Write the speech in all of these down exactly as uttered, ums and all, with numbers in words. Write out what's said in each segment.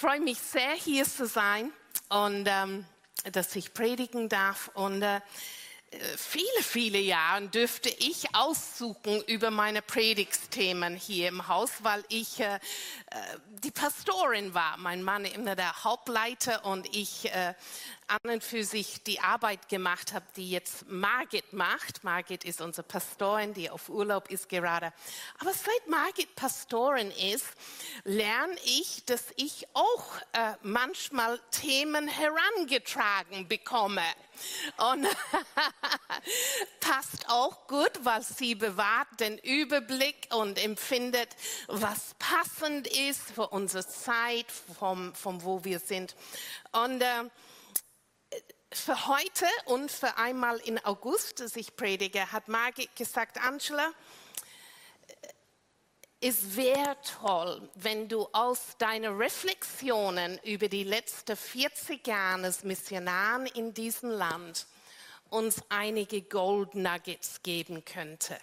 freue mich sehr, hier zu sein und ähm, dass ich predigen darf. Und äh, viele, viele Jahre dürfte ich aussuchen über meine Predigtsthemen hier im Haus, weil ich äh, die Pastorin war. Mein Mann immer der Hauptleiter und ich äh, an und für sich die Arbeit gemacht habe, die jetzt Margit macht. Margit ist unsere Pastorin, die auf Urlaub ist gerade. Aber seit Margit Pastorin ist, lerne ich, dass ich auch äh, manchmal Themen herangetragen bekomme. Und passt auch gut, weil sie bewahrt den Überblick und empfindet, was passend ist für unsere Zeit, vom, vom wo wir sind. Und äh, für heute und für einmal in August, dass ich predige, hat Margit gesagt, Angela, es wäre toll, wenn du aus deinen Reflexionen über die letzten vierzig Jahre als Missionaren in diesem Land uns einige Gold Nuggets geben könnte.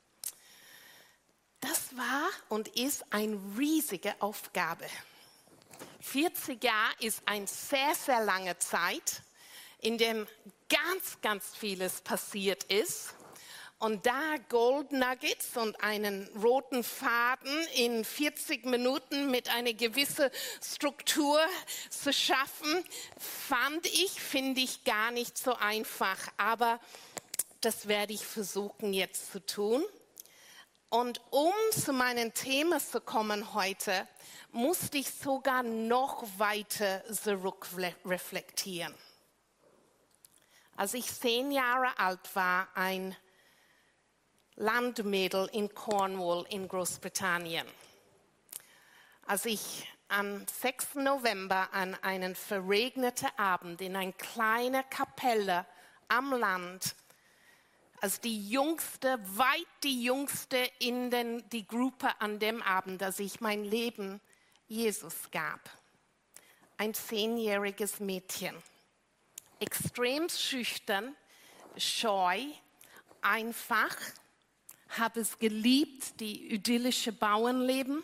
Das war und ist eine riesige Aufgabe. vierzig Jahre ist eine sehr, sehr lange Zeit, in dem ganz, ganz vieles passiert ist. Und da Gold Nuggets und einen roten Faden in vierzig Minuten mit einer gewissen Struktur zu schaffen, fand ich, finde ich gar nicht so einfach. Aber das werde ich versuchen jetzt zu tun. Und um zu meinem Thema zu kommen heute, musste ich sogar noch weiter zurückreflektieren. Als ich zehn Jahre alt war, ein Landmädel in Cornwall in Großbritannien. Als ich am sechsten November an einem verregneten Abend in einer kleinen Kapelle am Land, als die jüngste, weit die jüngste in den, die Gruppe an dem Abend, als ich mein Leben Jesus gab. Ein zehnjähriges Mädchen. Extrem schüchtern, scheu, einfach, habe es geliebt, die idyllische Bauernleben,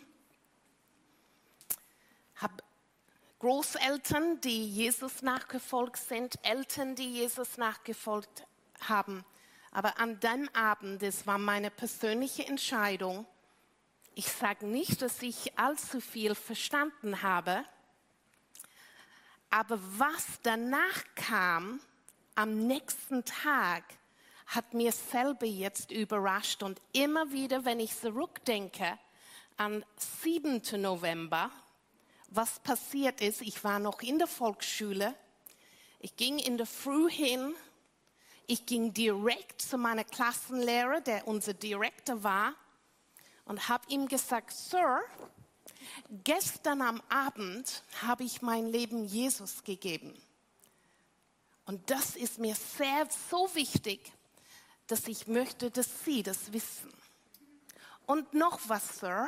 habe Großeltern, die Jesus nachgefolgt sind, Eltern, die Jesus nachgefolgt haben. Aber an dem Abend, das war meine persönliche Entscheidung. Ich sage nicht, dass ich allzu viel verstanden habe, aber was danach kam, am nächsten Tag, hat mir selber jetzt überrascht. Und immer wieder, wenn ich zurückdenke an siebten November, was passiert ist, ich war noch in der Volksschule, ich ging in der Früh hin, ich ging direkt zu meinem Klassenlehrer, der unser Direktor war, und habe ihm gesagt, Sir, gestern am Abend habe ich mein Leben Jesus gegeben. Und das ist mir sehr so wichtig, dass ich möchte, dass Sie das wissen. Und noch was, Sir.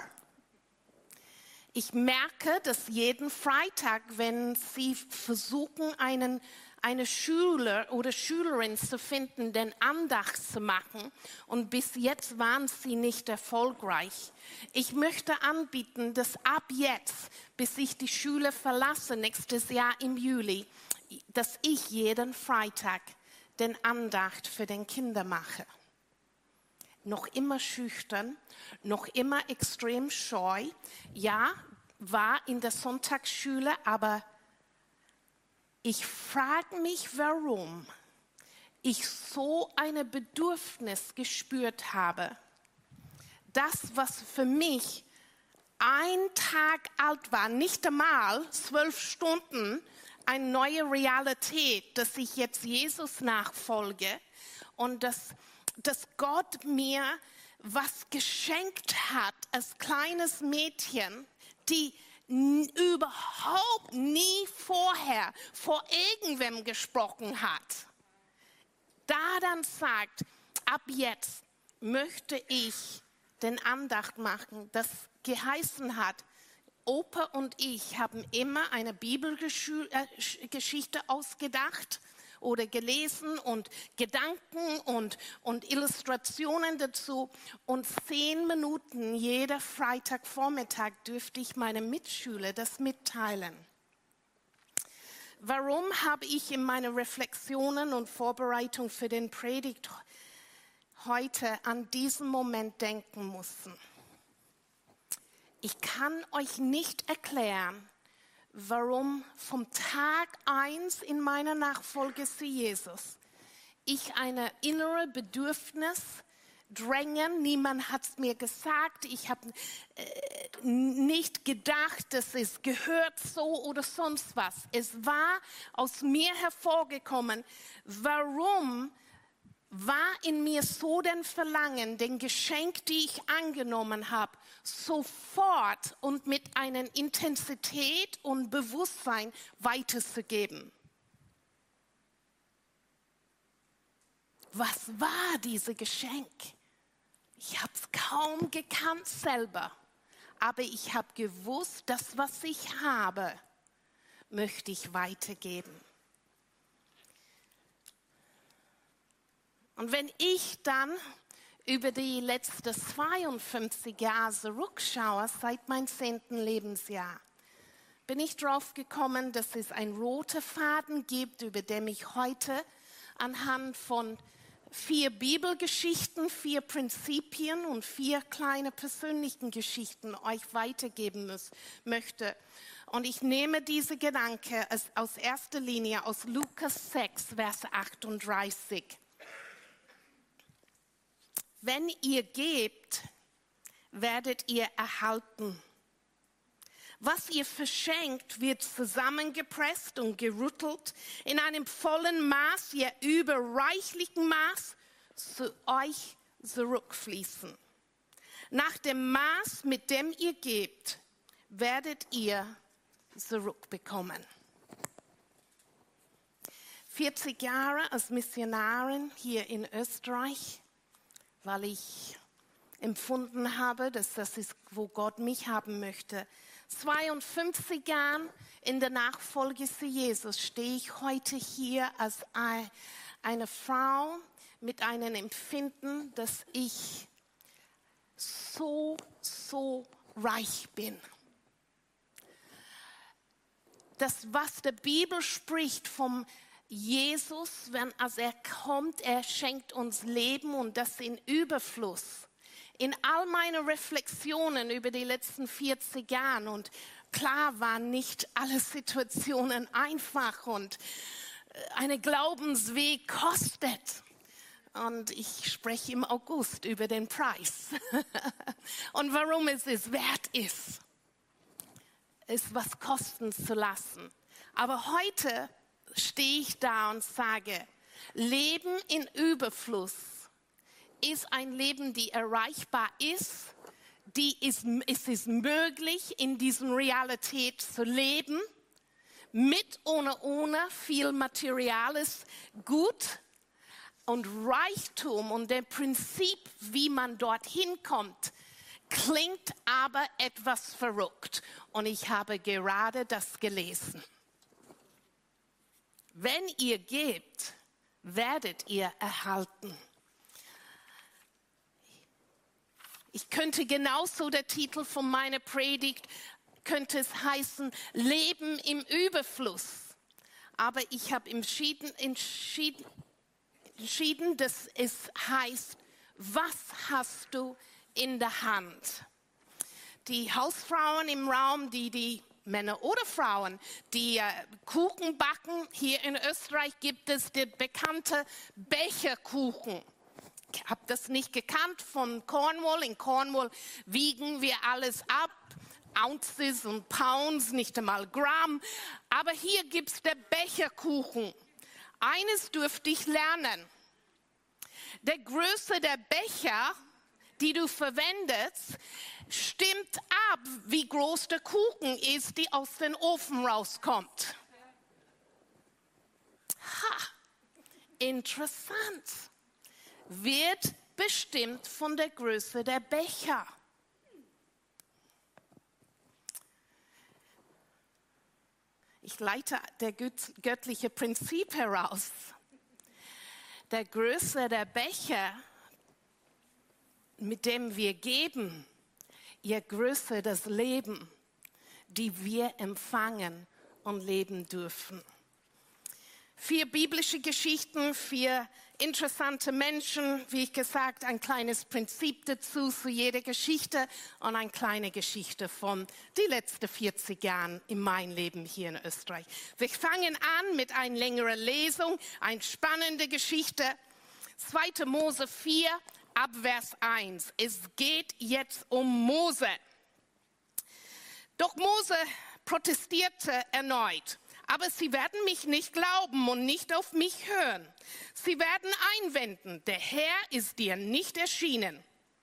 Ich merke, dass jeden Freitag, wenn Sie versuchen, einen, eine Schüler oder Schülerin zu finden, den Andacht zu machen, und bis jetzt waren Sie nicht erfolgreich. Ich möchte anbieten, dass ab jetzt, bis ich die Schule verlasse, nächstes Jahr im Juli, dass ich jeden Freitag den Andacht für den Kinder mache. Noch immer schüchtern, noch immer extrem scheu. Ja, war in der Sonntagsschule, aber ich frage mich, warum ich so ein Bedürfnis gespürt habe. Das, was für mich ein Tag alt war, nicht einmal zwölf Stunden, eine neue Realität, dass ich jetzt Jesus nachfolge und dass, dass Gott mir was geschenkt hat als kleines Mädchen, die n- überhaupt nie vorher vor irgendwem gesprochen hat. Da dann sagt, ab jetzt möchte ich den Andacht machen, das geheißen hat, Opa und ich haben immer eine Bibelgeschichte ausgedacht oder gelesen und Gedanken und, und Illustrationen dazu. Und zehn Minuten jeder Freitagvormittag dürfte ich meinen Mitschülern das mitteilen. Warum habe ich in meinen Reflexionen und Vorbereitung für den Predigt heute an diesen Moment denken müssen? Ich kann euch nicht erklären, warum vom Tag eins in meiner Nachfolge zu Jesus ich eine innere Bedürfnis drängen. Niemand hat es mir gesagt. Ich habe äh, nicht gedacht, dass es gehört so oder sonst was. Es war aus mir hervorgekommen. Warum war in mir so den Verlangen, den Geschenk, die ich angenommen habe, sofort und mit einer Intensität und Bewusstsein weiterzugeben? Was war dieses Geschenk? Ich habe es kaum gekannt selber, aber ich habe gewusst, das, was ich habe, möchte ich weitergeben. Und wenn ich dann über die letzten zweiundfünfzig Jahre zurückschaue, seit meinem zehnten Lebensjahr, bin ich drauf gekommen, dass es einen roten Faden gibt, über den ich heute anhand von vier Bibelgeschichten, vier Prinzipien und vier kleine persönlichen Geschichten euch weitergeben muss, möchte. Und ich nehme diese Gedanken aus erster Linie aus Lukas sechs, Vers achtunddreißig. Wenn ihr gebt, werdet ihr erhalten. Was ihr verschenkt, wird zusammengepresst und gerüttelt, in einem vollen Maß, ja überreichlichen Maß, zu euch zurückfließen. Nach dem Maß, mit dem ihr gebt, werdet ihr zurückbekommen. vierzig Jahre als Missionarin hier in Österreich, weil ich empfunden habe, dass das ist, wo Gott mich haben möchte. zweiundfünfzig Jahren in der Nachfolge zu Jesus stehe ich heute hier als eine Frau mit einem Empfinden, dass ich so, so reich bin. Das, was die Bibel spricht vom Jesus, wenn als er kommt, er schenkt uns Leben und das in Überfluss. In all meinen Reflexionen über die letzten vierzig Jahre und klar waren nicht alle Situationen einfach und ein Glaubensweg kostet. Und ich spreche im August über den Preis und warum es es wert ist, es was kosten zu lassen. Aber heute stehe ich da und sage, Leben in Überfluss ist ein Leben, die erreichbar ist, die ist, es ist möglich, in dieser Realität zu leben, mit oder ohne viel materiales Gut und Reichtum und der Prinzip, wie man dorthin kommt, klingt aber etwas verrückt. Und ich habe gerade das gelesen. Wenn ihr gebt, werdet ihr erhalten. Ich könnte genauso, der Titel von meiner Predigt könnte es heißen, Leben im Überfluss. Aber ich habe entschieden, entschieden, entschieden, dass es heißt, was hast du in der Hand? Die Hausfrauen im Raum, die die Männer oder Frauen, die äh, Kuchen backen. Hier in Österreich gibt es den bekannten Becherkuchen. Ich habe das nicht gekannt von Cornwall. In Cornwall wiegen wir alles ab. Ounces und Pounds, nicht einmal Gramm. Aber hier gibt es den Becherkuchen. Eines dürfte ich lernen. Der Größe der Becher, die du verwendest, stimmt ab, wie groß der Kuchen ist, die aus dem Ofen rauskommt. Ha, interessant. Wird bestimmt von der Größe der Becher. Ich leite das göttliche Prinzip heraus. Der Größe der Becher, mit dem wir geben, je größer das Leben, die wir empfangen und leben dürfen. Vier biblische Geschichten, vier interessante Menschen, wie ich gesagt, ein kleines Prinzip dazu zu jeder Geschichte und eine kleine Geschichte von den letzten vierzig Jahren in meinem Leben hier in Österreich. Wir fangen an mit einer längeren Lesung, eine spannende Geschichte. zweiter Mose vier, ab Vers eins. Es geht jetzt um Mose. Doch Mose protestierte erneut. Aber sie werden mich nicht glauben und nicht auf mich hören. Sie werden einwenden, der Herr ist dir nicht erschienen.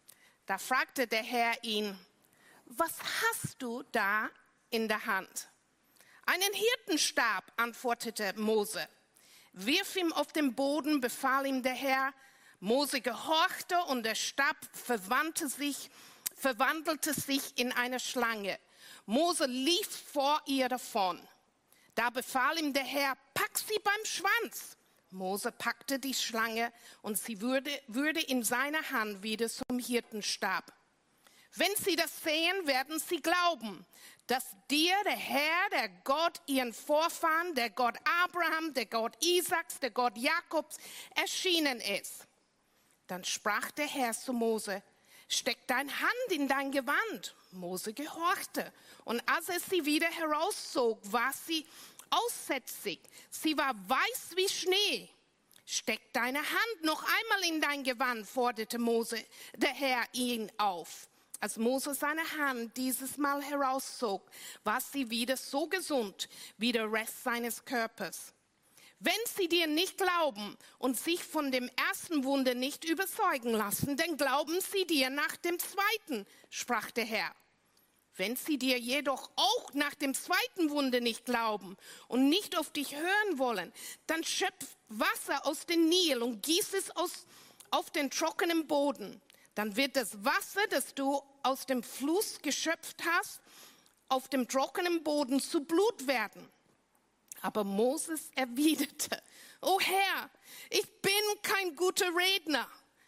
Da fragte der Herr ihn, was hast du da in der Hand? Einen Hirtenstab, antwortete Mose. Wirf ihn auf den Boden, befahl ihm der Herr. Mose gehorchte und der Stab verwandelte sich, verwandelte sich in eine Schlange. Mose lief vor ihr davon. Da befahl ihm der Herr, pack sie beim Schwanz. Mose packte die Schlange und sie würde, würde in seiner Hand wieder zum Hirtenstab. Wenn sie das sehen, werden sie glauben, dass dir der Herr, der Gott ihren Vorfahren, der Gott Abraham, der Gott Isaaks, der Gott Jakobs erschienen ist. Dann sprach der Herr zu Mose, steck deine Hand in dein Gewand. Mose gehorchte. Und als er sie wieder herauszog, war sie aussätzig. Sie war weiß wie Schnee. Steck deine Hand noch einmal in dein Gewand, forderte Mose, der Herr ihn auf. Als Mose seine Hand dieses Mal herauszog, war sie wieder so gesund wie der Rest seines Körpers. Wenn sie dir nicht glauben und sich von dem ersten Wunder nicht überzeugen lassen, dann glauben sie dir nach dem zweiten, sprach der Herr. Wenn sie dir jedoch auch nach dem zweiten Wunder nicht glauben und nicht auf dich hören wollen, dann schöpf Wasser aus dem Nil und gieß es aus, auf den trockenen Boden. Dann wird das Wasser, das du aus dem Fluss geschöpft hast, auf dem trockenen Boden zu Blut werden. Aber Moses erwiderte, O Herr, ich bin kein guter Redner.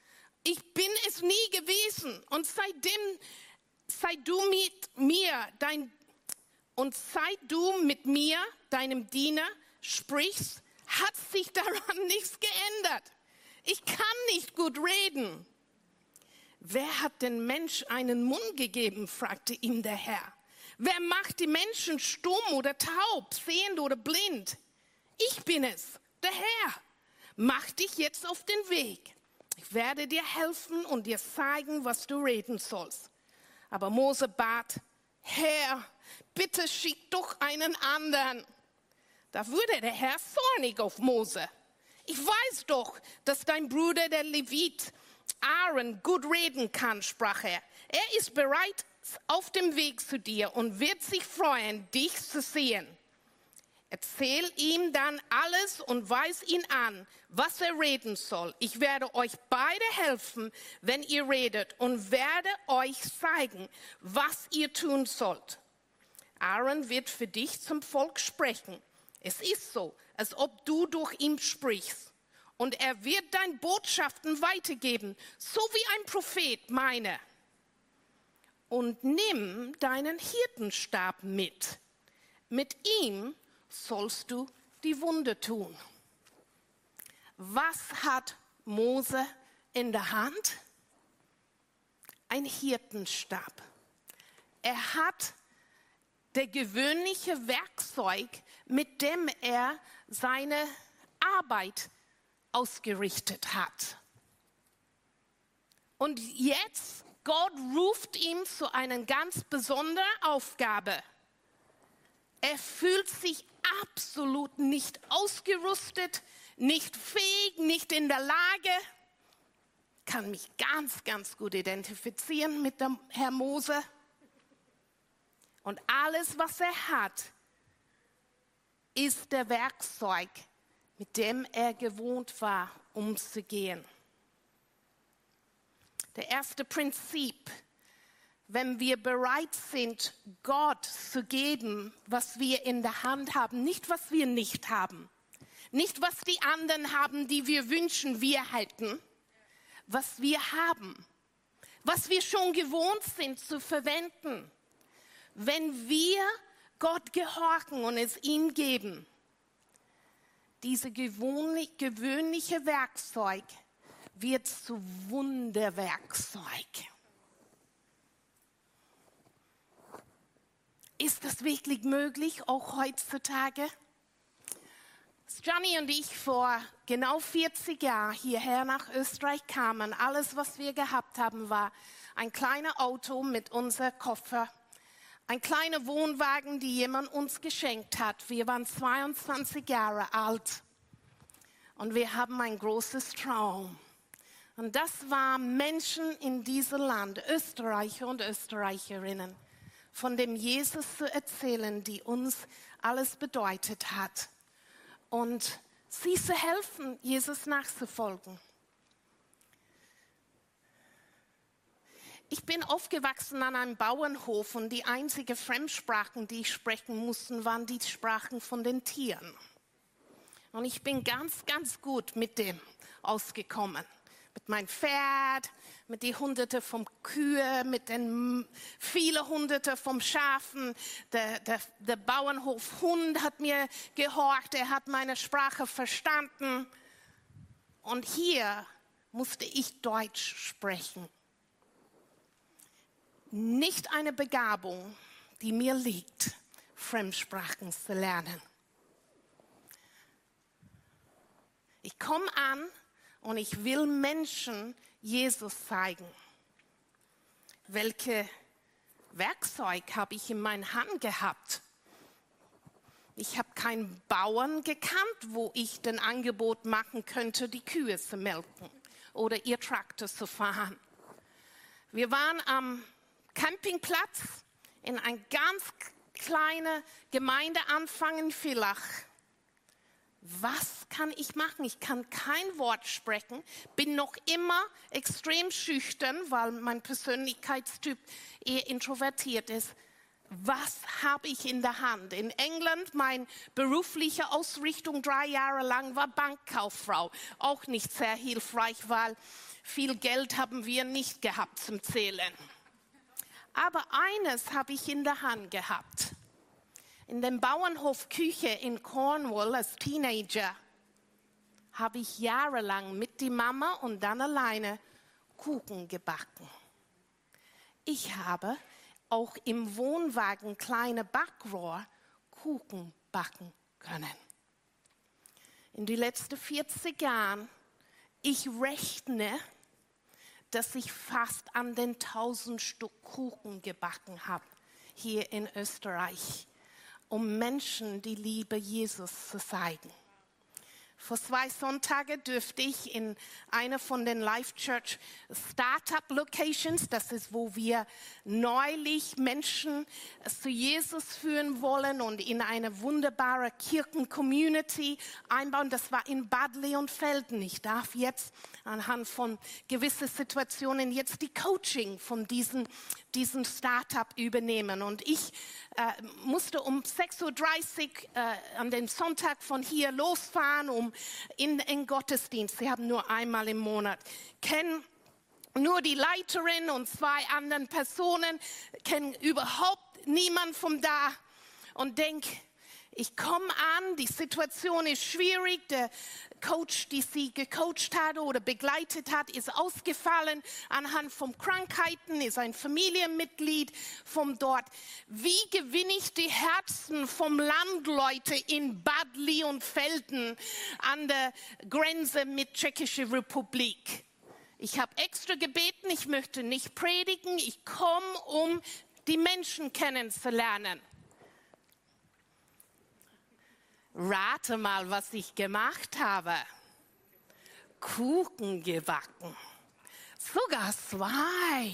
Ich bin es nie gewesen und seitdem sei du mit mir, dein, und seit du mit mir, deinem Diener, sprichst, hat sich daran nichts geändert. Ich kann nicht gut reden. Wer hat den Mensch einen Mund gegeben, fragte ihm der Herr. Wer macht die Menschen stumm oder taub, sehend oder blind? Ich bin es, der Herr. Mach dich jetzt auf den Weg. Ich werde dir helfen und dir zeigen, was du reden sollst. Aber Mose bat, Herr, bitte schick doch einen anderen. Da wurde der Herr zornig auf Mose. Ich weiß doch, dass dein Bruder, der Levit, Aaron, gut reden kann, sprach er. Er ist bereit auf dem Weg zu dir und wird sich freuen, dich zu sehen. Erzähl ihm dann alles und weis ihn an, was er reden soll. Ich werde euch beide helfen, wenn ihr redet, und werde euch zeigen, was ihr tun sollt. Aaron wird für dich zum Volk sprechen. Es ist so, als ob du durch ihn sprichst. Und er wird deine Botschaften weitergeben, so wie ein Prophet meine. Und nimm deinen Hirtenstab mit. Mit ihm sollst du die Wunder tun. Was hat Mose in der Hand? Ein Hirtenstab. Er hat das gewöhnliche Werkzeug, mit dem er seine Arbeit ausgerichtet hat. Und jetzt, Gott ruft ihn zu einer ganz besonderen Aufgabe. Er fühlt sich absolut nicht ausgerüstet, nicht fähig, nicht in der Lage. Kann mich ganz, ganz gut identifizieren mit dem Herrn Mose. Und alles, was er hat, ist der Werkzeug, mit dem er gewohnt war, umzugehen. Der erste Prinzip: Wenn wir bereit sind, Gott zu geben, was wir in der Hand haben, nicht was wir nicht haben, nicht was die anderen haben, die wir wünschen, wir hätten, was wir haben, was wir schon gewohnt sind zu verwenden. Wenn wir Gott gehorchen und es ihm geben, dieses gewöhnlich, gewöhnliche Werkzeug wird zu Wunderwerkzeug. Ist das wirklich möglich, auch heutzutage? Als Gianni und ich vor genau vierzig Jahren hierher nach Österreich kamen, alles, was wir gehabt haben, war ein kleines Auto mit unserem Koffer, ein kleiner Wohnwagen, die jemand uns geschenkt hat. Wir waren zweiundzwanzig Jahre alt und wir haben ein großes Traum. Und das waren Menschen in diesem Land, Österreicher und Österreicherinnen, von dem Jesus zu erzählen, die uns alles bedeutet hat. Und sie zu helfen, Jesus nachzufolgen. Ich bin aufgewachsen an einem Bauernhof und die einzigen Fremdsprachen, die ich sprechen musste, waren die Sprachen von den Tieren. Und ich bin ganz, ganz gut mit dem ausgekommen. Mit meinem Pferd, mit den Hunderten von Kühen, mit den vielen Hunderten von Schafen. Der, der, der Bauernhofhund hat mir gehorcht, er hat meine Sprache verstanden. Und hier musste ich Deutsch sprechen. Nicht eine Begabung, die mir liegt, Fremdsprachen zu lernen. Ich komme an und ich will Menschen Jesus zeigen. Welche Werkzeug habe ich in meiner Hand gehabt? Ich habe keinen Bauern gekannt, wo ich den Angebot machen könnte, die Kühe zu melken oder ihr Traktor zu fahren. Wir waren am Campingplatz in einer ganz kleinen Gemeindeanfang in Villach. Was kann ich machen? Ich kann kein Wort sprechen, bin noch immer extrem schüchtern, weil mein Persönlichkeitstyp eher introvertiert ist. Was habe ich in der Hand? In England, meine berufliche Ausrichtung drei Jahre lang war Bankkauffrau. Auch nicht sehr hilfreich, weil viel Geld haben wir nicht gehabt zum Zählen. Aber eines habe ich in der Hand gehabt. In der Bauernhofküche in Cornwall als Teenager habe ich jahrelang mit der Mama und dann alleine Kuchen gebacken. Ich habe auch im Wohnwagen kleine Backrohr Kuchen backen können. In den letzten vierzig Jahren, ich rechne, dass ich fast an den tausend Stück Kuchen gebacken habe hier in Österreich, um Menschen die Liebe Jesus zu zeigen. Vor zwei Sonntagen dürfte ich in einer von den Life Church Startup Locations, das ist, wo wir neulich Menschen zu Jesus führen wollen und in eine wunderbare Kirchen-Community einbauen. Das war in Bad Leonfelden. Ich darf jetzt anhand von gewissen Situationen jetzt die Coaching von diesen, diesen Startup übernehmen. Und ich äh, musste um sechs Uhr dreißig äh, an den Sonntag von hier losfahren, um in den Gottesdienst. Sie haben nur einmal im Monat. Kennen nur die Leiterin und zwei anderen Personen, kennen überhaupt niemand von da und denke, ich komme an, die Situation ist schwierig, der Coach, die sie gecoacht hat oder begleitet hat, ist ausgefallen anhand von Krankheiten, ist ein Familienmitglied von dort. Wie gewinne ich die Herzen vom Landleute in Bad Leonfelden an der Grenze mit Tschechischer Republik? Ich habe extra gebeten, ich möchte nicht predigen, ich komme, um die Menschen kennenzulernen. Rate mal, was ich gemacht habe. Kuchen gebacken. Sogar zwei.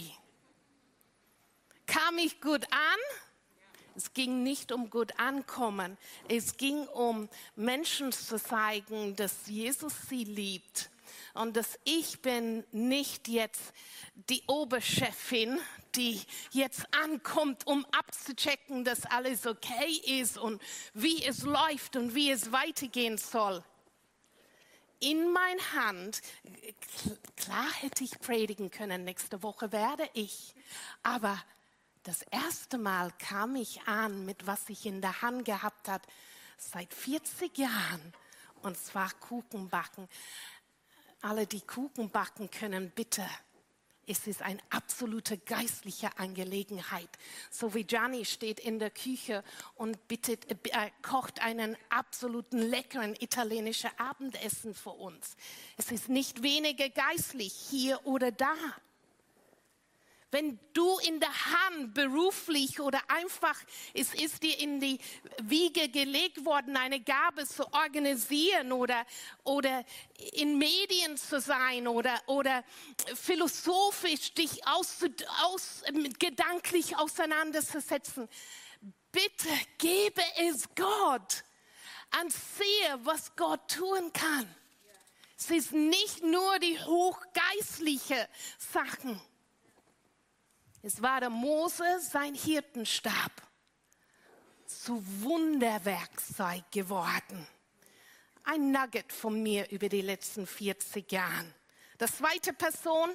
Kam ich gut an? Es ging nicht um gut ankommen. Es ging um Menschen zu zeigen, dass Jesus sie liebt. Und dass ich bin nicht jetzt die Oberchefin, die jetzt ankommt, um abzuchecken, dass alles okay ist und wie es läuft und wie es weitergehen soll. In meiner Hand, klar hätte ich predigen können, nächste Woche werde ich, aber das erste Mal kam ich an mit was ich in der Hand gehabt habe, seit vierzig Jahren Und zwar Kuchen backen. Alle, die Kuchen backen können, bitte. Es ist eine absolute geistliche Angelegenheit. So wie Gianni steht in der Küche und bittet, äh, kocht einen absoluten leckeren italienischen Abendessen für uns. Es ist nicht weniger geistlich hier oder da. Wenn du in der Hand beruflich oder einfach, es ist dir in die Wiege gelegt worden, eine Gabe zu organisieren oder, oder in Medien zu sein oder, oder philosophisch dich aus, aus, gedanklich auseinanderzusetzen, bitte gebe es Gott und sehe, was Gott tun kann. Es ist nicht nur die hochgeistlichen Sachen. Es war der Mose, sein Hirtenstab, zu Wunderwerkzeug geworden. Ein Nugget von mir über die letzten vierzig Jahre. Die zweite Person,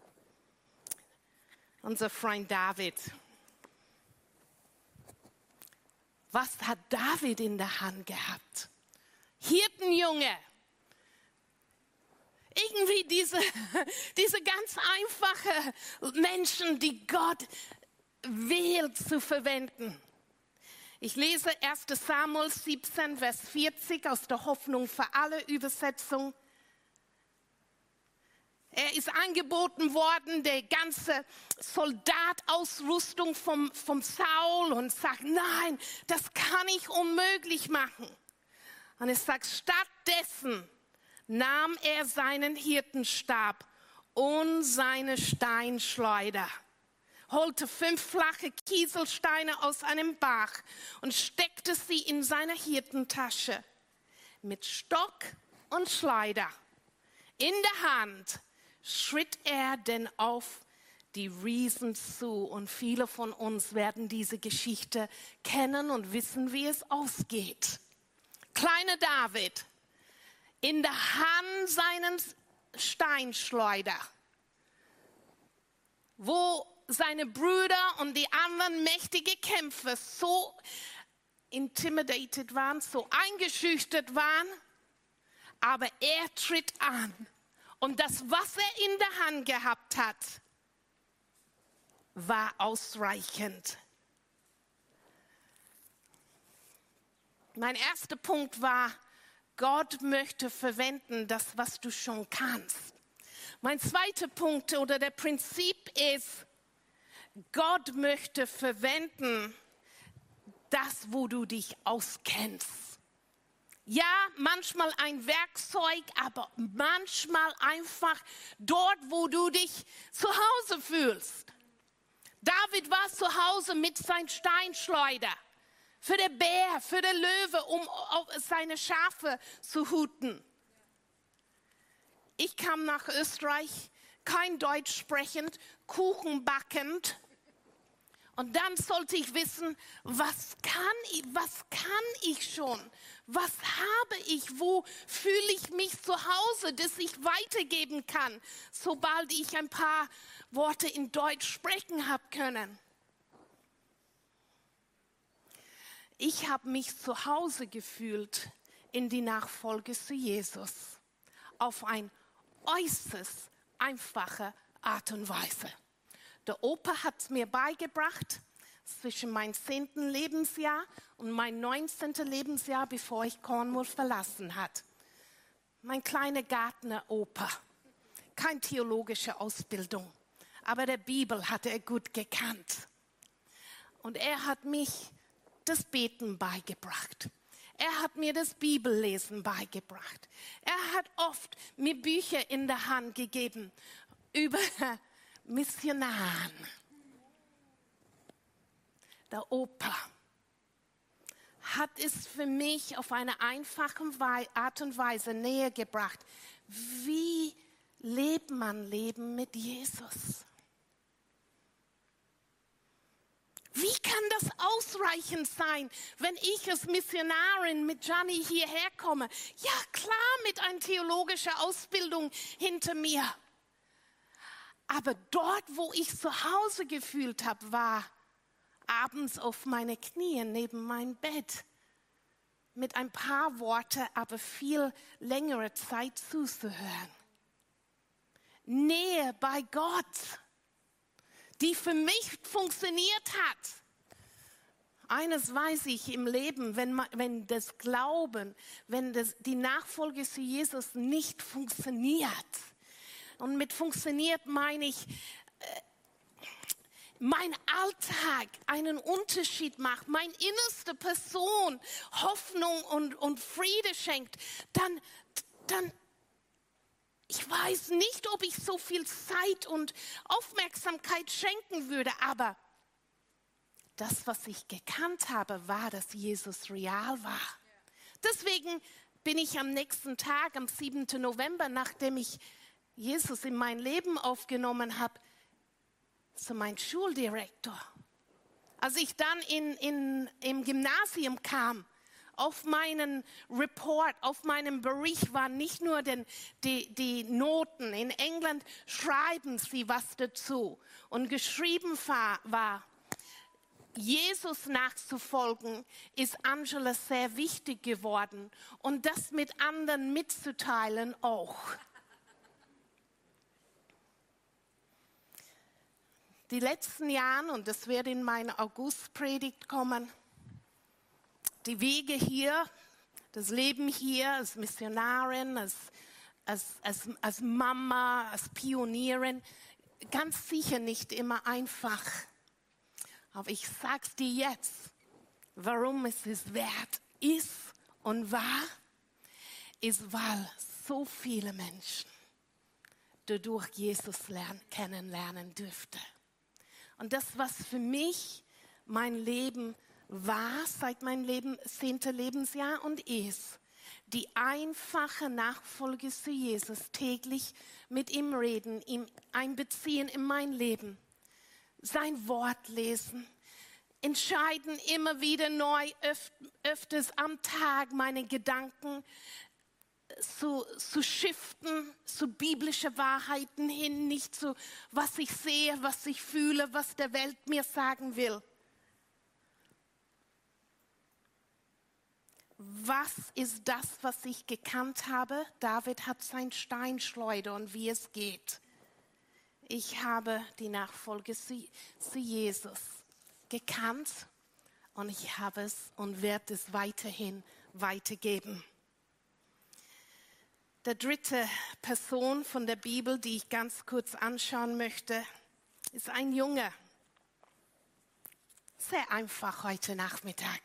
unser Freund David. Was hat David in der Hand gehabt? Hirtenjunge. Irgendwie diese, diese ganz einfachen Menschen, die Gott wählt zu verwenden. Ich lese erster Samuel siebzehn, Vers vierzig aus der Hoffnung für alle Übersetzung. Er ist angeboten worden, der ganze Soldatausrüstung vom, vom Saul und sagt, nein, das kann ich unmöglich machen. Und er sagt, stattdessen nahm er seinen Hirtenstab und seine Steinschleuder, holte fünf flache Kieselsteine aus einem Bach und steckte sie in seine Hirtentasche. Mit Stock und Schleuder in der Hand schritt er denn auf die Riesen zu. Und viele von uns werden diese Geschichte kennen und wissen, wie es ausgeht. Kleiner David in der Hand seines Steinschleuder, wo seine Brüder und die anderen mächtigen Kämpfer so intimidated waren, so eingeschüchtert waren, aber er tritt an und das, was er in der Hand gehabt hat, war ausreichend. Mein erster Punkt war, Gott möchte verwenden das, was du schon kannst. Mein zweiter Punkt oder der Prinzip ist, Gott möchte verwenden das, wo du dich auskennst. Ja, manchmal ein Werkzeug, aber manchmal einfach dort, wo du dich zu Hause fühlst. David war zu Hause mit seinem Steinschleuder. Für den Bär, für den Löwe, um seine Schafe zu hüten. Ich kam nach Österreich, kein Deutsch sprechend, Kuchen backend. Und dann sollte ich wissen, was kann ich, was kann ich schon? Was habe ich? Wo fühle ich mich zu Hause, das ich weitergeben kann, sobald ich ein paar Worte in Deutsch sprechen habe können? Ich habe mich zu Hause gefühlt in die Nachfolge zu Jesus. Auf eine äußerst einfache Art und Weise. Der Opa hat es mir beigebracht, zwischen meinem zehnten Lebensjahr und meinem neunzehnten Lebensjahr, bevor ich Cornwall verlassen hat. Mein kleiner Gärtner-Opa. Keine theologische Ausbildung, aber der Bibel hatte er gut gekannt. Und er hat mich das Beten beigebracht. Er hat mir das Bibellesen beigebracht. Er hat oft mir Bücher in der Hand gegeben über Missionaren. Der Opa hat es für mich auf eine einfache Art und Weise näher gebracht. Wie lebt man Leben mit Jesus? Wie kann das ausreichend sein, wenn ich als Missionarin mit Gianni hierher komme? Ja, klar, mit einer theologischen Ausbildung hinter mir. Aber dort, wo ich zu Hause gefühlt habe, war abends auf meine Knie neben meinem Bett mit ein paar Worten, aber viel längere Zeit zuzuhören. Nähe bei Gott, die für mich funktioniert hat. Eines weiß ich im Leben, wenn, man, wenn das Glauben, wenn das, die Nachfolge zu Jesus nicht funktioniert. Und mit funktioniert meine ich, äh, mein Alltag einen Unterschied macht, meine innerste Person Hoffnung und, und Friede schenkt, dann, dann, ich weiß nicht, ob ich so viel Zeit und Aufmerksamkeit schenken würde, aber das, was ich gekannt habe, war, dass Jesus real war. Deswegen bin ich am nächsten Tag, am siebten November, nachdem ich Jesus in mein Leben aufgenommen habe, zu meinem Schuldirektor. Als ich dann in, in, im Gymnasium kam, auf meinen Report, auf meinem Bericht waren nicht nur den, die, die Noten. In England schreiben sie was dazu. Und geschrieben war, war Jesus nachzufolgen, ist Angela sehr wichtig geworden. Und das mit anderen mitzuteilen auch. Die letzten Jahre, und das wird in meine Augustpredigt kommen, die Wege hier, das Leben hier als Missionarin, als, als, als, als Mama, als Pionierin, ganz sicher nicht immer einfach. Aber ich sag's dir jetzt, warum es es wert ist und war, ist, weil so viele Menschen dadurch Jesus lernen, kennenlernen dürften. Und das, was für mich mein Leben war, seit meinem Leben, zehnten Lebensjahr und ist, die einfache Nachfolge zu Jesus, täglich mit ihm reden, ihm einbeziehen in mein Leben, sein Wort lesen, entscheiden immer wieder neu, öf- öfters am Tag meine Gedanken zu, zu shiften, zu biblischen Wahrheiten hin, nicht zu was ich sehe, was ich fühle, was der Welt mir sagen will. Was ist das, was ich gekannt habe? David hat sein Steinschleuder und wie es geht. Ich habe die Nachfolge zu, zu Jesus gekannt und ich habe es und werde es weiterhin weitergeben. Der dritte Person von der Bibel, die ich ganz kurz anschauen möchte, ist ein Junge. Sehr einfach heute Nachmittag.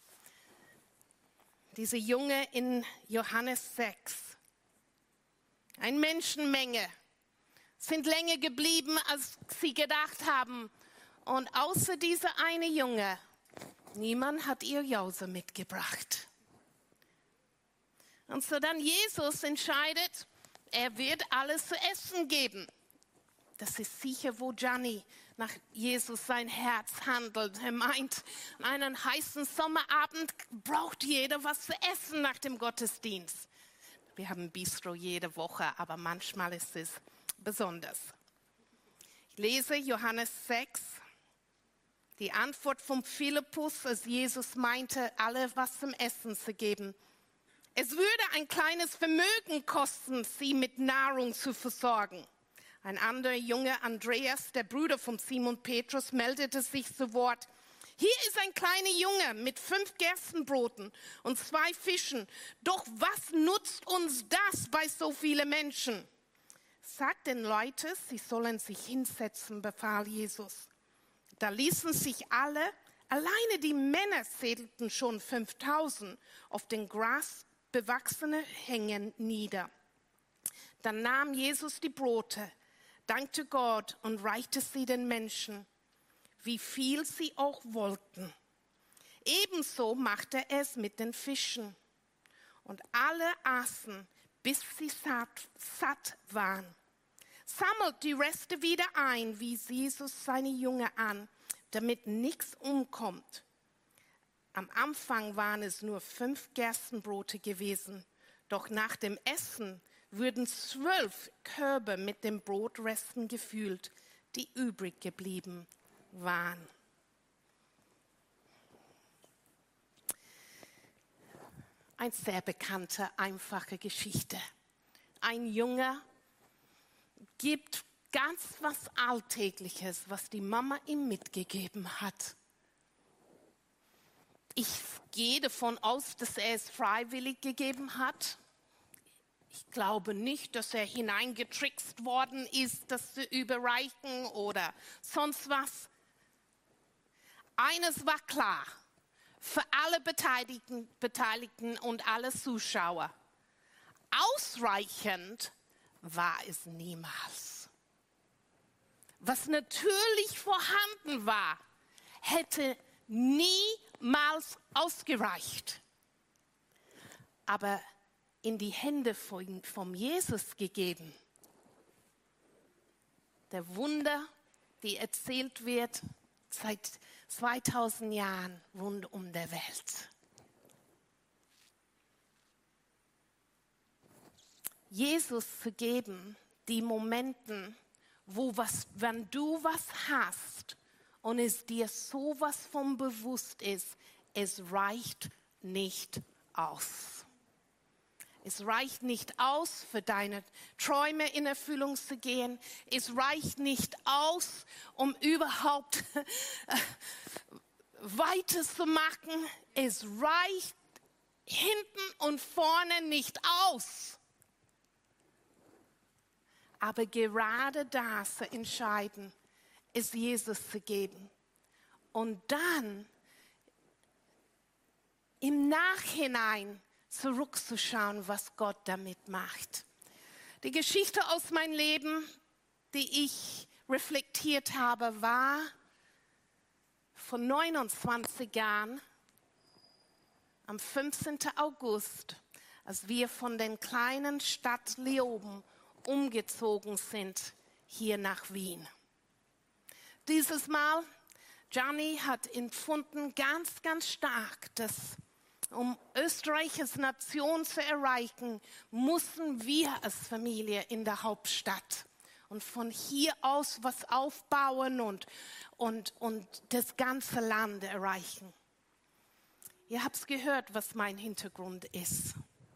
Dieser Junge in Johannes sechs. Eine Menschenmenge sind länger geblieben, als sie gedacht haben. Und außer dieser eine Junge, niemand hat ihr Jause mitgebracht. Und so dann Jesus entscheidet, er wird alles zu essen geben. Das ist sicher, wo Gianni nach Jesus sein Herz handelt. Er meint, an einem heißen Sommerabend braucht jeder was zu essen nach dem Gottesdienst. Wir haben Bistro jede Woche, aber manchmal ist es besonders. Ich lese Johannes sechs, die Antwort von Philippus, als Jesus meinte, alle was zum Essen zu geben. Es würde ein kleines Vermögen kosten, sie mit Nahrung zu versorgen. Ein anderer Junge, Andreas, der Bruder von Simon Petrus, meldete sich zu Wort. Hier ist ein kleiner Junge mit fünf Gerstenbroten und zwei Fischen. Doch was nutzt uns das bei so vielen Menschen? Sagt den Leuten, sie sollen sich hinsetzen, befahl Jesus. Da ließen sich alle, alleine die Männer zählten schon fünftausend, auf den grasbewachsenen Hängen nieder. Dann nahm Jesus die Brote, dankte Gott und reichte sie den Menschen, wie viel sie auch wollten. Ebenso machte er es mit den Fischen. Und alle aßen, bis sie satt, satt waren. Sammelt die Reste wieder ein, wies Jesus seine Jünger an, damit nichts umkommt. Am Anfang waren es nur fünf Gerstenbrote gewesen, doch nach dem Essen wurden zwölf Körbe mit den Brotresten gefüllt, die übrig geblieben waren. Eine sehr bekannte, einfache Geschichte. Ein Junge gibt ganz was Alltägliches, was die Mama ihm mitgegeben hat. Ich gehe davon aus, dass er es freiwillig gegeben hat. Ich glaube nicht, dass er hineingetrickst worden ist, das zu überreichen oder sonst was. Eines war klar, für alle Beteiligten, Beteiligten und alle Zuschauer. Ausreichend war es niemals. Was natürlich vorhanden war, hätte niemals ausgereicht. Aber in die Hände von, von Jesus gegeben. Der Wunder, die erzählt wird seit zweitausend Jahren rund um der Welt. Jesus zu geben, die Momenten, wo was, wenn du was hast und es dir sowas von bewusst ist, es reicht nicht aus. Es reicht nicht aus, für deine Träume in Erfüllung zu gehen. Es reicht nicht aus, um überhaupt weiterzumachen. Es reicht hinten und vorne nicht aus. Aber gerade das zu entscheiden, ist Jesus zu geben. Und dann im Nachhinein zurückzuschauen, was Gott damit macht. Die Geschichte aus meinem Leben, die ich reflektiert habe, war vor neunundzwanzig Jahren, am fünfzehnten August, als wir von der kleinen Stadt Leoben umgezogen sind, hier nach Wien. Dieses Mal, Gianni hat empfunden ganz, ganz stark, dass um Österreich als Nation zu erreichen, mussten wir als Familie in der Hauptstadt und von hier aus was aufbauen und, und, und das ganze Land erreichen. Ihr habt es gehört, was mein Hintergrund ist.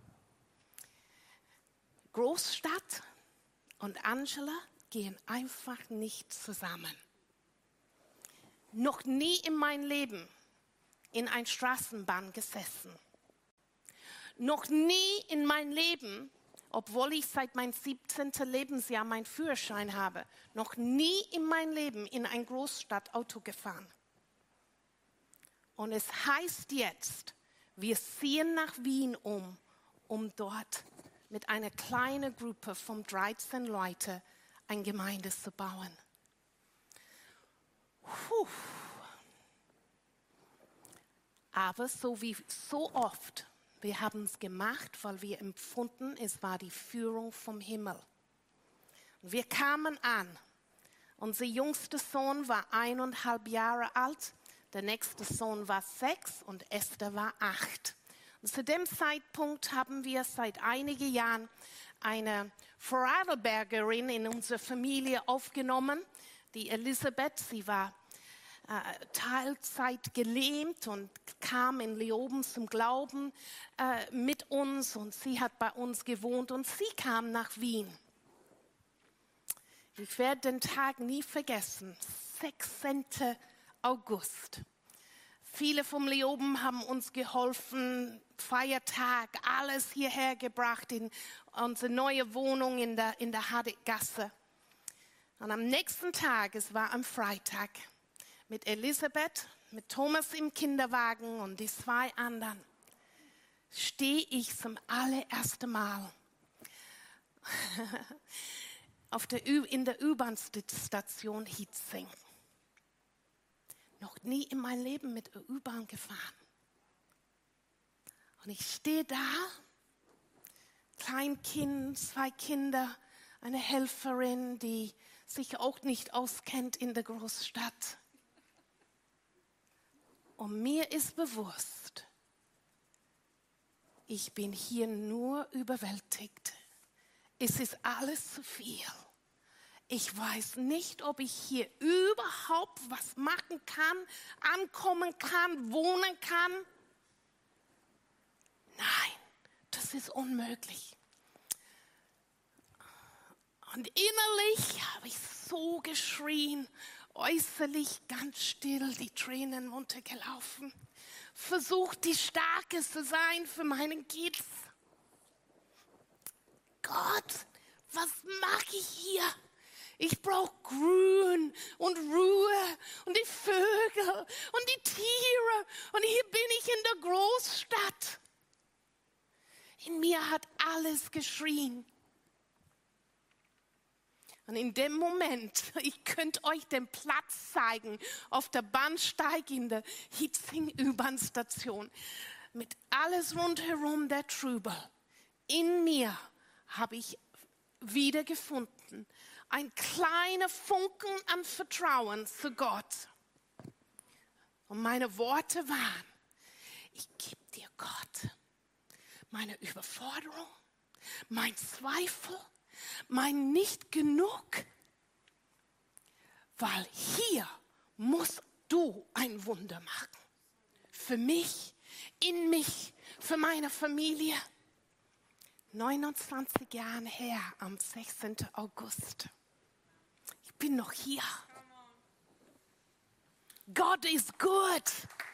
Großstadt und Angela gehen einfach nicht zusammen. Noch nie in meinem Leben in einer Straßenbahn gesessen. Noch nie in meinem Leben, obwohl ich seit meinem siebzehnten Lebensjahr meinen Führerschein habe, noch nie in meinem Leben in ein Großstadtauto gefahren. Und es heißt jetzt, wir ziehen nach Wien um, um dort mit einer kleinen Gruppe von dreizehn Leuten eine Gemeinde zu bauen. Puh. Aber so wie so oft, wir haben es gemacht, weil wir empfunden, es war die Führung vom Himmel. Und wir kamen an. Unser jüngster Sohn war eineinhalb Jahre alt, der nächste Sohn war sechs und Esther war acht. Und zu dem Zeitpunkt haben wir seit einigen Jahren eine Vorarlbergerin in unsere Familie aufgenommen, die Elisabeth. Sie war äh, Teilzeit gelähmt und kam in Leoben zum Glauben äh, mit uns und sie hat bei uns gewohnt und sie kam nach Wien. Ich werde den Tag nie vergessen, sechzehnten August. Viele vom Leoben haben uns geholfen, Feiertag, alles hierher gebracht in unsere neue Wohnung in der, in der Hadeggasse. Und am nächsten Tag, es war am Freitag, mit Elisabeth, mit Thomas im Kinderwagen und die zwei anderen, stehe ich zum allerersten Mal auf der Ü- in der U-Bahn-Station Hietzing. Noch nie in meinem Leben mit der U-Bahn gefahren. Und ich stehe da, Kleinkind, zwei Kinder, eine Helferin, die sich auch nicht auskennt in der Großstadt. Und mir ist bewusst, ich bin hier nur überwältigt. Es ist alles zu viel. Ich weiß nicht, ob ich hier überhaupt was machen kann, ankommen kann, wohnen kann. Nein. das ist unmöglich. Und innerlich habe ich so geschrien, äußerlich ganz still, die Tränen runtergelaufen. Versucht, die Starke zu sein für meinen Kids. Gott, was mache ich hier? Ich brauche Grün und Ruhe und die Vögel und die Tiere. Und hier bin ich in der Großstadt. In mir hat alles geschrien. Und in dem Moment, ich könnte euch den Platz zeigen, auf der Bahnsteig in der Hietzing-U-Bahn-Station, mit alles rundherum der Trubel. In mir habe ich wiedergefunden, ein kleiner Funken an Vertrauen zu Gott. Und meine Worte waren, ich gebe dir Gott meine Überforderung, mein Zweifel, mein Nicht genug, weil hier musst du ein Wunder machen. Für mich, in mich, für meine Familie. neunundzwanzig Jahre her, am sechzehnten August. Ich bin noch hier. Gott ist gut.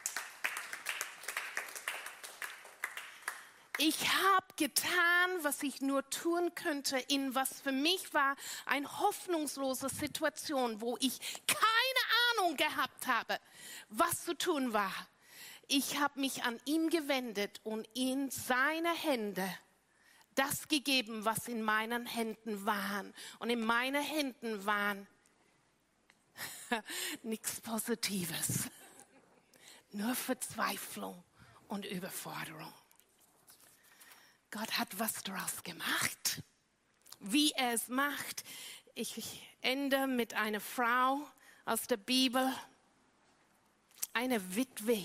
Ich habe getan, was ich nur tun könnte, in was für mich war eine hoffnungslose Situation, wo ich keine Ahnung gehabt habe, was zu tun war. Ich habe mich an ihn gewendet und in seine Hände das gegeben, was in meinen Händen waren. Und in meinen Händen waren nichts Positives, nur Verzweiflung und Überforderung. Gott hat was daraus gemacht. Wie er es macht, ich ende mit einer Frau aus der Bibel, eine Witwe,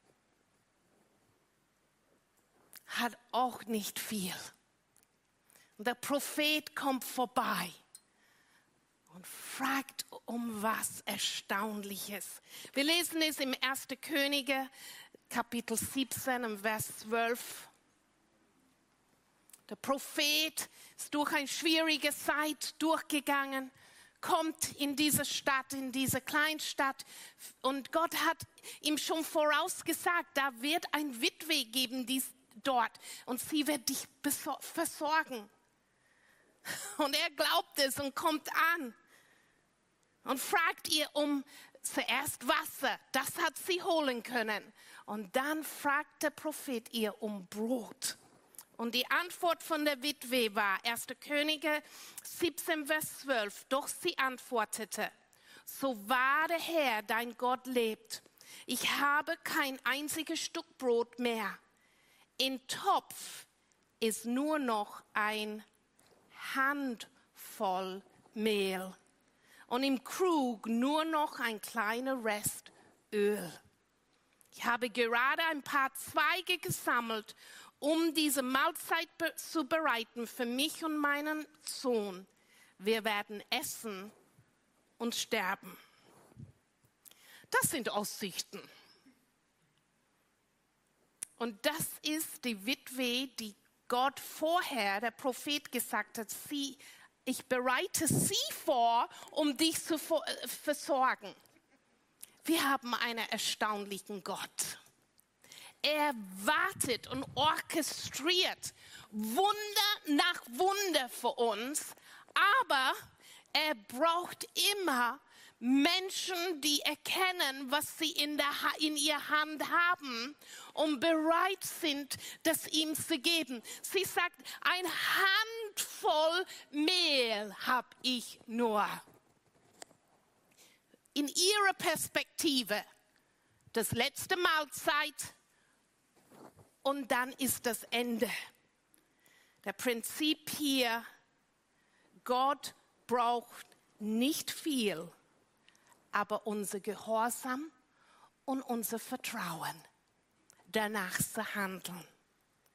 hat auch nicht viel. Und der Prophet kommt vorbei und fragt um was Erstaunliches. Wir lesen es im ersten Könige, Kapitel siebzehn, Vers zwölf. Der Prophet ist durch eine schwierige Zeit durchgegangen, kommt in diese Stadt, in diese Kleinstadt. Und Gott hat ihm schon vorausgesagt, da wird ein Witwe geben die dort und sie wird dich versorgen. Und er glaubt es und kommt an und fragt ihr um zuerst Wasser. Das hat sie holen können. Und dann fragt der Prophet ihr um Brot. Und die Antwort von der Witwe war, erster Könige siebzehn, Vers zwölf. Doch sie antwortete, so wahr der Herr, dein Gott, lebt. Ich habe kein einziges Stück Brot mehr. Im Topf ist nur noch ein Handvoll Mehl. Und im Krug nur noch ein kleiner Rest Öl. Ich habe gerade ein paar Zweige gesammelt, um diese Mahlzeit zu bereiten für mich und meinen Sohn. Wir werden essen und sterben. Das sind Aussichten. Und das ist die Witwe, die Gott vorher, der Prophet, gesagt hat, sie, ich bereite sie vor, um dich zu versorgen. Wir haben einen erstaunlichen Gott. Er wartet und orchestriert Wunder nach Wunder für uns, aber er braucht immer Menschen, die erkennen, was sie in, der, in ihrer Hand haben und bereit sind, das ihm zu geben. Sie sagt, ein Handvoll Mehl habe ich nur. In ihrer Perspektive, das letzte Mahlzeit, und dann ist das Ende. Der Prinzip hier, Gott braucht nicht viel, aber unser Gehorsam und unser Vertrauen, danach zu handeln.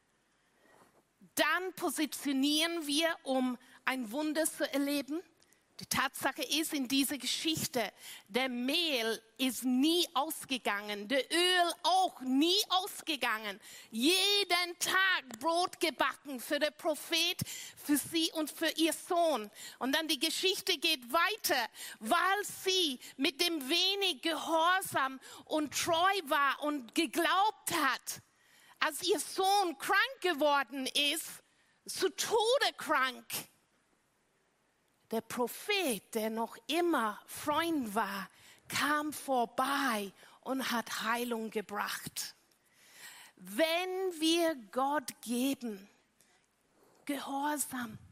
Dann positionieren wir, um ein Wunder zu erleben, Die Tatsache ist in dieser Geschichte, der Mehl ist nie ausgegangen, der Öl auch nie ausgegangen. Jeden Tag Brot gebacken für den Prophet, für sie und für ihr Sohn. Und dann die Geschichte geht weiter, weil sie mit dem wenig gehorsam und treu war und geglaubt hat, als ihr Sohn krank geworden ist, zu Tode krank. Der Prophet, der noch immer Freund war, kam vorbei und hat Heilung gebracht. Wenn wir Gott geben, Gehorsam,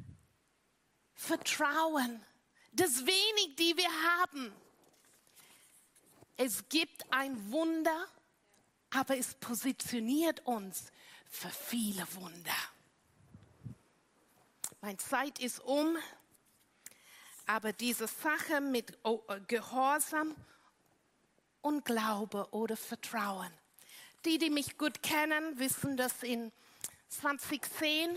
Vertrauen, das wenig, die wir haben, es gibt ein Wunder, aber es positioniert uns für viele Wunder. Meine Zeit ist um. Aber diese Sache mit Gehorsam und Glaube oder Vertrauen. Die, die mich gut kennen, wissen, dass in zwanzig zehn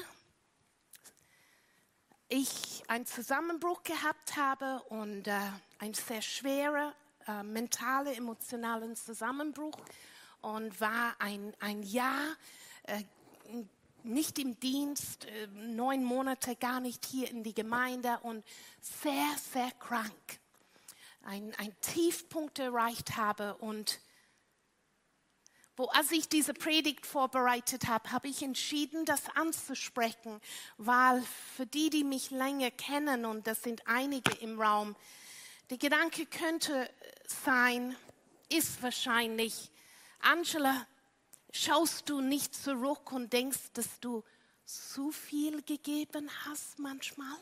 ich einen Zusammenbruch gehabt habe und äh, einen sehr schweren, äh, mentalen, emotionalen Zusammenbruch und war ein, ein Jahr äh, nicht im Dienst, neun Monate gar nicht hier in die Gemeinde und sehr, sehr krank. Ein, ein Tiefpunkt erreicht habe und wo, als ich diese Predigt vorbereitet habe, habe ich entschieden, das anzusprechen, weil für die, die mich länger kennen, und das sind einige im Raum, der Gedanke könnte sein, ist wahrscheinlich, Angela, schaust du nicht zurück und denkst, dass du zu viel gegeben hast manchmal?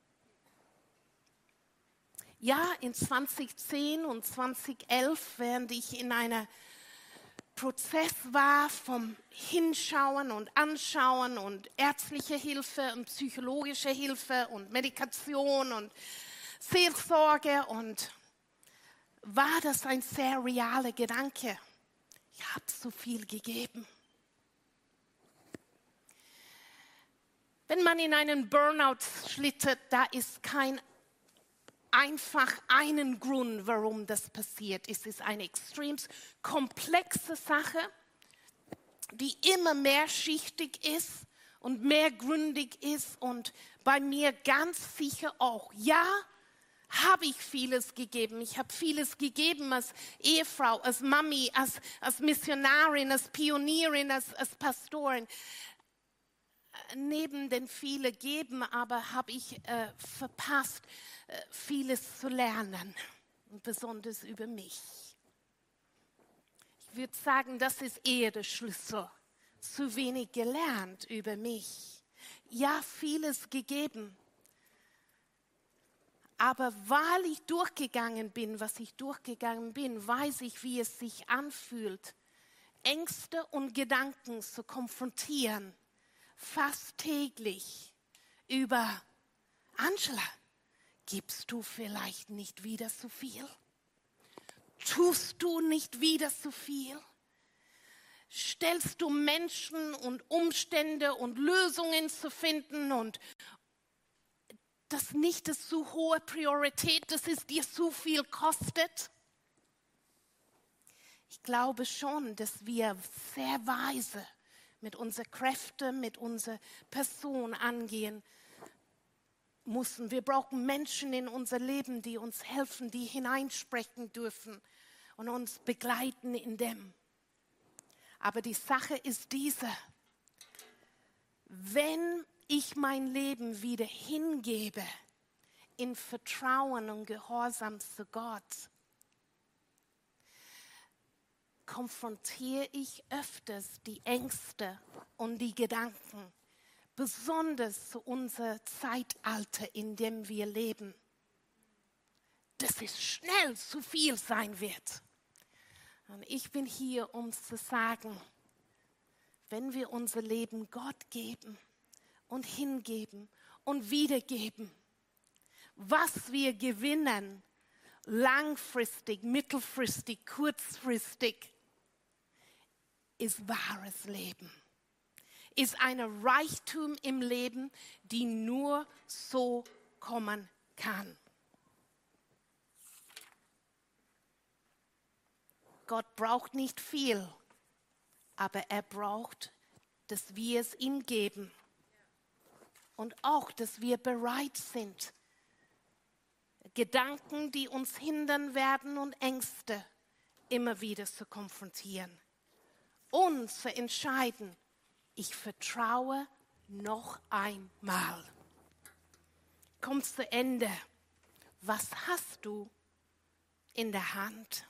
Ja, in zwanzig zehn und zwanzig elf, während ich in einem Prozess war vom Hinschauen und Anschauen und ärztliche Hilfe und psychologische Hilfe und Medikation und Seelsorge, und war das ein sehr realer Gedanke. Ich habe so viel gegeben. Wenn man in einen Burnout schlittert, da ist kein einfach einen Grund, warum das passiert. Es ist eine extrem komplexe Sache, die immer mehrschichtig ist und mehrgründig ist, und bei mir ganz sicher auch. Ja, habe ich vieles gegeben. Ich habe vieles gegeben als Ehefrau, als Mami, als, als Missionarin, als Pionierin, als, als Pastorin. Neben den vielen Geben aber habe ich äh, verpasst, äh, vieles zu lernen, und besonders über mich. Ich würde sagen, das ist eher der Schlüssel. Zu wenig gelernt über mich. Ja, vieles gegeben. Aber weil ich durchgegangen bin, was ich durchgegangen bin, weiß ich, wie es sich anfühlt, Ängste und Gedanken zu konfrontieren, fast täglich, über: Angela, gibst du vielleicht nicht wieder so viel? Tust du nicht wieder so viel? Stellst du Menschen und Umstände und Lösungen zu finden und das nicht ist so hohe Priorität, dass es dir so viel kostet? Ich glaube schon, dass wir sehr weise mit unseren Kräften, mit unserer Person angehen müssen. Wir brauchen Menschen in unser Leben, die uns helfen, die hineinsprechen dürfen und uns begleiten in dem. Aber die Sache ist diese: Wenn ich mein Leben wieder hingebe in Vertrauen und Gehorsam zu Gott, konfrontiere ich öfters die Ängste und die Gedanken, besonders zu unserem Zeitalter, in dem wir leben, dass es schnell zu viel sein wird. Und ich bin hier, um zu sagen, wenn wir unser Leben Gott geben und hingeben und wiedergeben, was wir gewinnen, langfristig, mittelfristig, kurzfristig, ist wahres Leben. Ist ein Reichtum im Leben, die nur so kommen kann. Gott braucht nicht viel, aber er braucht, dass wir es ihm geben. Und auch, dass wir bereit sind, Gedanken, die uns hindern werden und Ängste immer wieder zu konfrontieren. Und zu entscheiden, ich vertraue noch einmal. Kommt zu Ende. Was hast du in der Hand?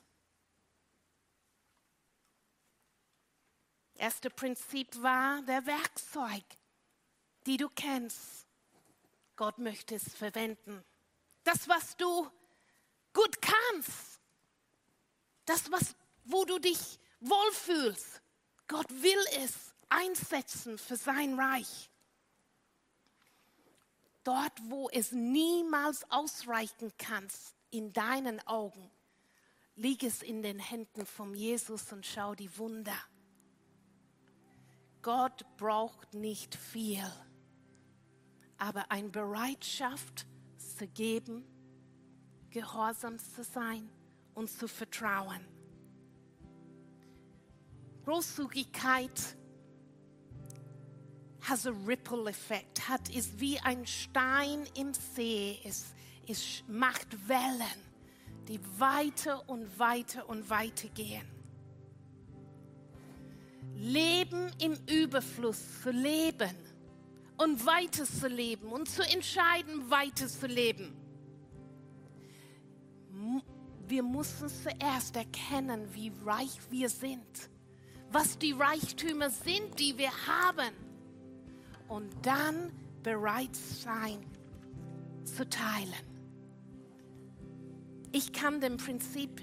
Erste Prinzip war der Werkzeug, die du kennst. Gott möchte es verwenden. Das, was du gut kannst. Das, was, wo du dich wohlfühlst. Gott will es einsetzen für sein Reich. Dort, wo es niemals ausreichen kann, in deinen Augen, lieg es in den Händen von Jesus und schau die Wunder. Gott braucht nicht viel, aber eine Bereitschaft zu geben, gehorsam zu sein und zu vertrauen. Großzügigkeit has a ripple effect, hat, ist wie ein Stein im See, es, es macht Wellen, die weiter und weiter und weiter gehen. Leben im Überfluss zu leben und weiter zu leben und zu entscheiden, weiter zu leben. Wir müssen zuerst erkennen, wie reich wir sind, was die Reichtümer sind, die wir haben, und dann bereit sein zu teilen. Ich kann dem Prinzip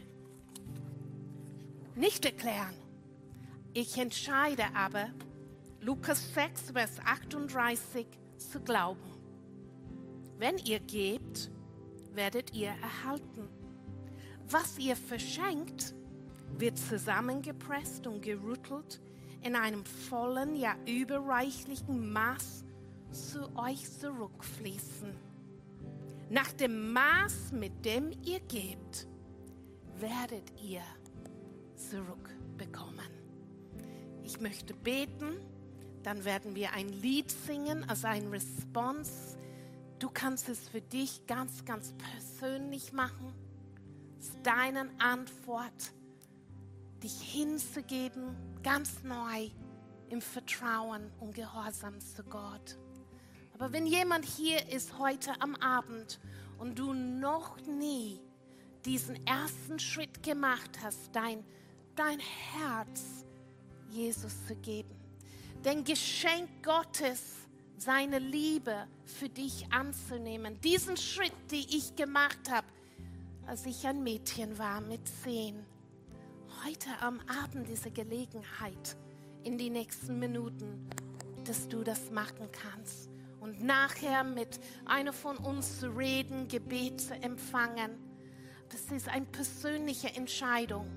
nicht erklären. Ich entscheide aber, Lukas sechs, Vers achtunddreißig, zu glauben. Wenn ihr gebt, werdet ihr erhalten. Was ihr verschenkt, wird zusammengepresst und gerüttelt in einem vollen, ja überreichlichen Maß zu euch zurückfließen. Nach dem Maß, mit dem ihr gebt, werdet ihr zurückbekommen. Ich möchte beten, dann werden wir ein Lied singen als ein Response. Du kannst es für dich ganz, ganz persönlich machen. Es ist deine Antwort, dich hinzugeben, ganz neu im Vertrauen und Gehorsam zu Gott. Aber wenn jemand hier ist heute am Abend und du noch nie diesen ersten Schritt gemacht hast, dein, dein Herz Jesus zu geben, den Geschenk Gottes, seine Liebe für dich anzunehmen. Diesen Schritt, den ich gemacht habe, als ich ein Mädchen war mit zehn. Heute am Abend diese Gelegenheit, in die nächsten Minuten, dass du das machen kannst. Und nachher mit einer von uns zu reden, Gebet zu empfangen. Das ist eine persönliche Entscheidung.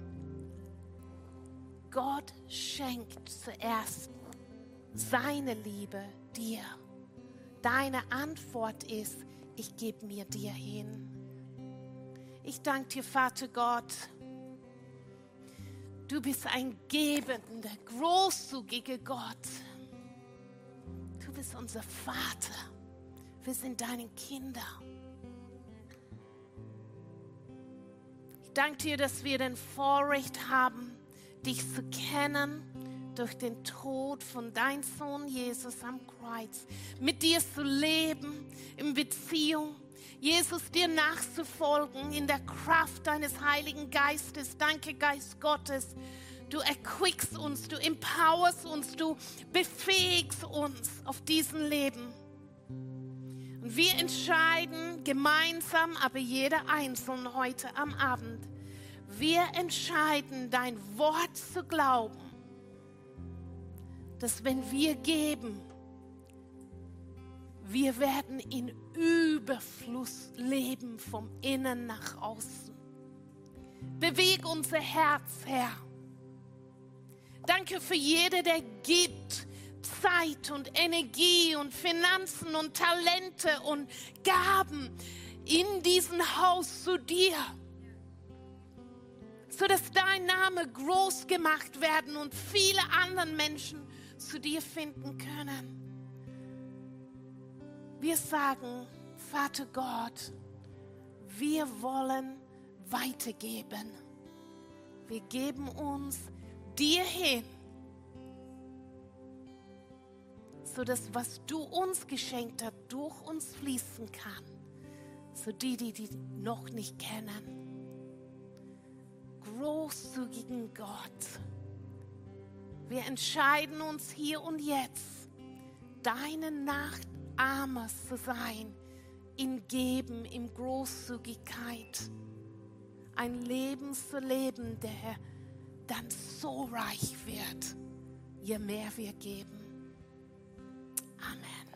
Gott schenkt zuerst seine Liebe dir. Deine Antwort ist, ich gebe mir dir hin. Ich danke dir, Vater Gott. Du bist ein gebender, großzügiger Gott. Du bist unser Vater. Wir sind deine Kinder. Ich danke dir, dass wir den Vorrecht haben, dich zu kennen durch den Tod von deinem Sohn Jesus am Kreuz. Mit dir zu leben in Beziehung. Jesus, dir nachzufolgen in der Kraft deines Heiligen Geistes. Danke, Geist Gottes. Du erquickst uns, du empowerst uns, du befähigst uns auf diesem Leben. Und wir entscheiden gemeinsam, aber jeder Einzelne heute am Abend, wir entscheiden, dein Wort zu glauben, dass wenn wir geben, wir werden in Überfluss leben, vom Innen nach außen. Beweg unser Herz, Herr. Danke für jeden, der gibt Zeit und Energie und Finanzen und Talente und Gaben in diesem Haus zu dir, sodass dein Name groß gemacht werden und viele andere Menschen zu dir finden können. Wir sagen, Vater Gott, wir wollen weitergeben. Wir geben uns dir hin, sodass was du uns geschenkt hast, durch uns fließen kann. So die, die die noch nicht kennen. Großzügigen Gott. Wir entscheiden uns hier und jetzt, deine Nachahmer zu sein, in Geben, in Großzügigkeit. Ein Leben zu leben, der dann so reich wird, je mehr wir geben. Amen.